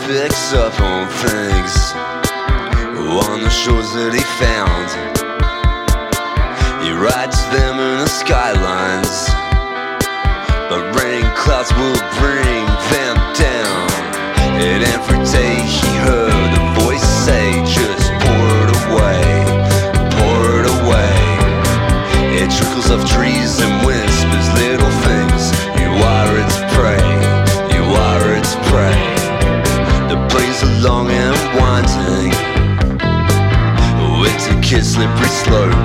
picks up on things on the shores that he found. He writes them in the skylines, but rain clouds will bring them down. And every day he heard a voice say, just pour it away, pour it away. It trickles off trees and whispers little things. You are its prey, you are its prey. The plains are long and winding, it's a kid slippery slope.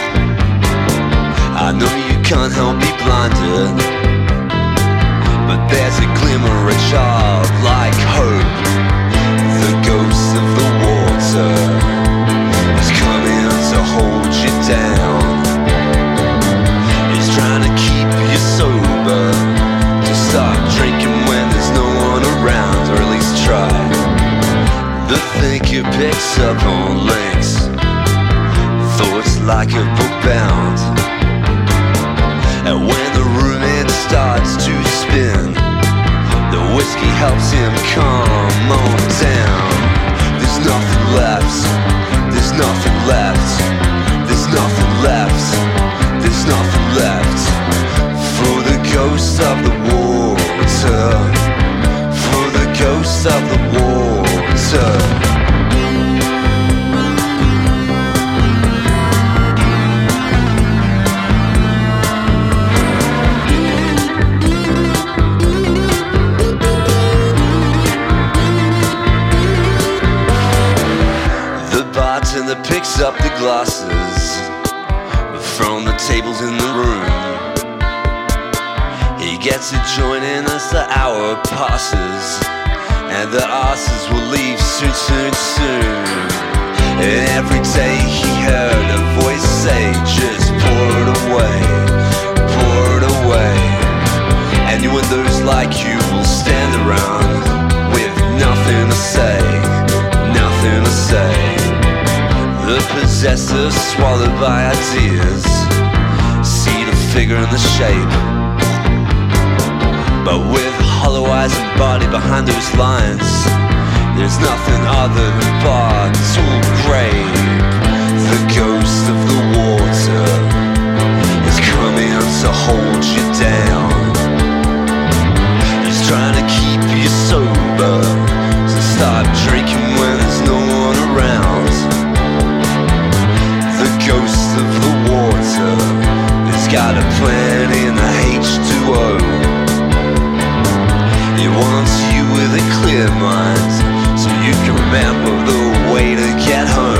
I know you can't help be blinded, but there's a glimmer of childlike hope. The ghost of the water is coming to hold you down. He's trying to keep you sober, to stop drinking when there's no one around, or at least try. The thinker picks up on links, thoughts like a book bound. And when the room it starts to spin, the whiskey helps him calm on down. There's nothing left, there's nothing left, there's nothing left, there's nothing left for the ghost of the water, for the ghost of the water. Bartender picks up the glasses from the tables in the room. He gets a joint in as the hour passes, and the asses will leave soon, soon, soon. And every day he heard a voice say, just pour it away, pour it away. And you and those like you will stand around with nothing to say, nothing to say. The possessor swallowed by ideas, see the figure and the shape, but with hollow eyes and body behind those lines, there's nothing other than bottle grape. The ghost of the water is coming to hold you down. He's trying to keep you sober, so stop drinking when there's no one around. The ghost of the water has got a plan in the H2O. He wants you with a clear mind, so you can remember the way to get home.